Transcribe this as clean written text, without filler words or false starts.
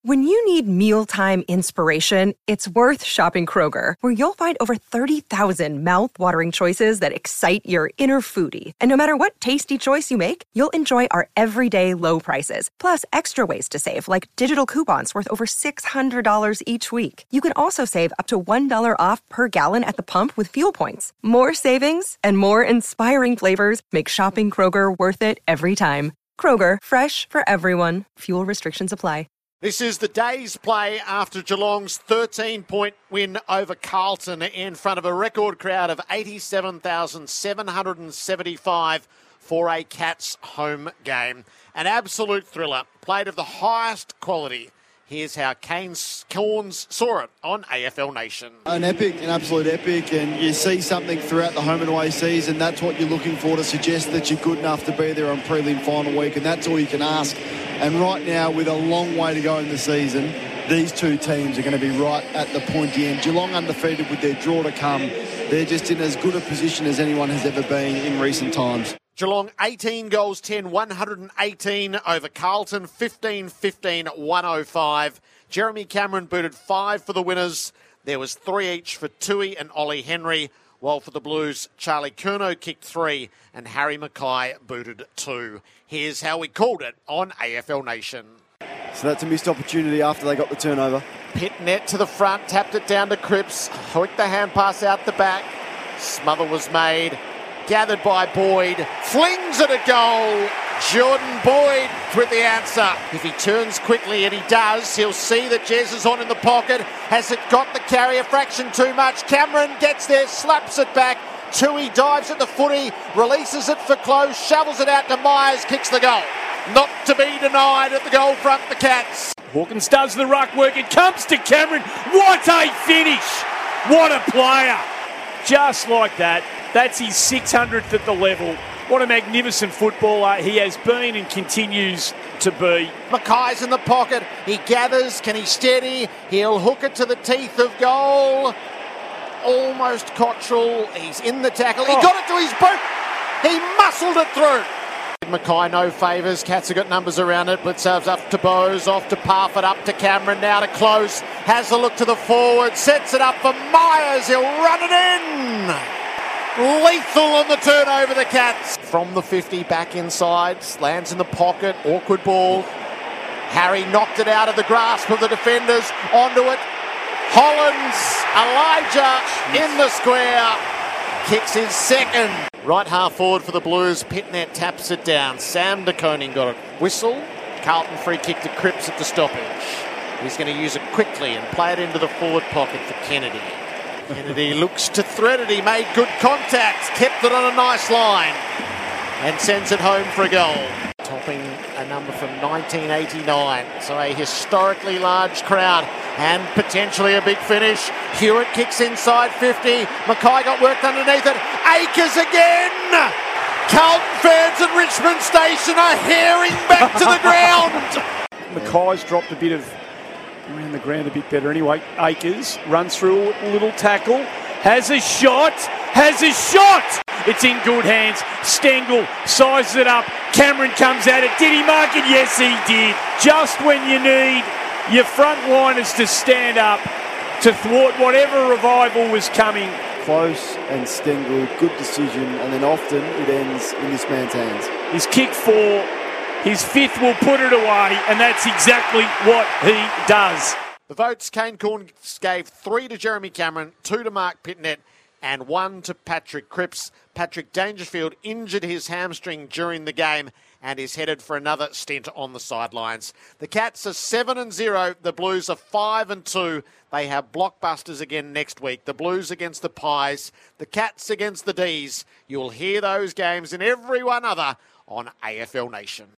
When you need mealtime inspiration, it's worth shopping Kroger, where you'll find over 30,000 mouth-watering choices that excite your inner foodie. And no matter what tasty choice you make, you'll enjoy our everyday low prices, plus extra ways to save, like digital coupons worth over $600 each week. You can also save up to $1 off per gallon at the pump with fuel points. More savings and more inspiring flavors make shopping Kroger worth it every time. Kroger, fresh for everyone. Fuel restrictions apply. This is the day's play after Geelong's 13-point win over Carlton in front of a record crowd of 87,775 for a Cats home game. An absolute thriller, played of the highest quality. Here's how Corns saw it on AFL Nation. An absolute epic, and you see something throughout the home and away season. That's what you're looking for, to suggest that you're good enough to be there on prelim final week, and that's all you can ask. And right now, with a long way to go in the season, these two teams are going to be right at the pointy end. Geelong undefeated with their draw to come. They're just in as good a position as anyone has ever been in recent times. Geelong 18 goals 10, 118 over Carlton, 15-15, 105. Jeremy Cameron booted 5 for the winners. There was 3 each for Tui and Ollie Henry, while for the Blues, Charlie Curnow kicked 3 and Harry Mackay booted 2. Here's how we called it on AFL Nation. So that's a missed opportunity after they got the turnover. Pitnet to the front, tapped it down to Cripps, hooked the hand pass out the back. Smother was made. Gathered by Boyd, flings it a goal. Jordan Boyd with the answer. If he turns quickly, and he does, he'll see that Jez is on in the pocket. Has it got the carry a fraction too much? Cameron gets there, slaps it back. Tui dives at the footy, releases it for close, shovels it out to Myers, kicks the goal. Not to be denied at the goal front, the Cats. Hawkins does the ruck work. It comes to Cameron. What a finish! What a player! Just like that. That's his 600th at the level. What a magnificent footballer he has been and continues to be. Mackay's in the pocket. He gathers. Can he steady? He'll hook it to the teeth of goal. Almost Cottrell. He's in the tackle. He got it to his boot. He muscled it through. Mackay, no favours. Cats have got numbers around it. Blitzarves up to Bowes, off to Parfitt, up to Cameron, now to Close. Has a look to the forward, sets it up for Myers. He'll run it in. Lethal on the turnover, the Cats. From the 50, back inside, lands in the pocket, awkward ball. Harry knocked it out of the grasp of the defenders, onto it. Hollins, Elijah in the square, kicks his second. Right half forward for the Blues, Pitnet taps it down. Sam De Koning got a whistle. Carlton free kick to Cripps at the stoppage. He's going to use it quickly and play it into the forward pocket for Kennedy. Kennedy looks to thread it. He made good contact, kept it on a nice line, and sends it home for a goal. Topping a number from 1989, so a historically large crowd and potentially a big finish. Hewitt kicks inside 50. Mackay got worked underneath it. Akers again! Carlton fans at Richmond Station are herring back to the ground. Mackay's dropped a bit of around the ground a bit better anyway. Akers runs through a little tackle, has a shot. It's in good hands. Stengel sizes it up. Cameron comes at it. Did he mark it? Yes, he did. Just when you need your front liners to stand up to thwart whatever revival was coming. Close and Stengel, good decision, and then often it ends in this man's hands. His kick 4, his 5th will put it away, and that's exactly what he does. The votes, Kane Corns gave 3 to Jeremy Cameron, 2 to Mark Pitnet, and 1 to Patrick Cripps. Patrick Dangerfield injured his hamstring during the game and is headed for another stint on the sidelines. The Cats are 7-0. The Blues are 5-2. They have blockbusters again next week. The Blues against the Pies, the Cats against the D's. You'll hear those games and every one other on AFL Nation.